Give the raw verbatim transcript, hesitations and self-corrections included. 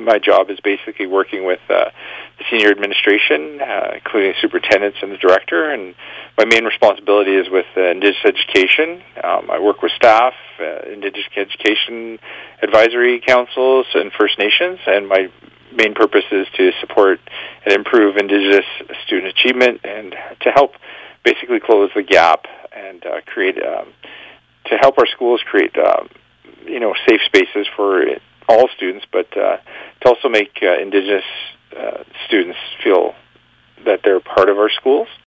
my job is basically working with uh, the senior administration, uh, including superintendents and the director, and my main responsibility is with uh, Indigenous education. Um, I work with staff, uh, Indigenous education advisory councils, and First Nations, and my main purpose is to support and improve Indigenous student achievement and to help basically close the gap and uh, create, um, to help our schools create, um, you know, safe spaces for all students, but uh, to also make uh, Indigenous uh, students feel that they're part of our schools.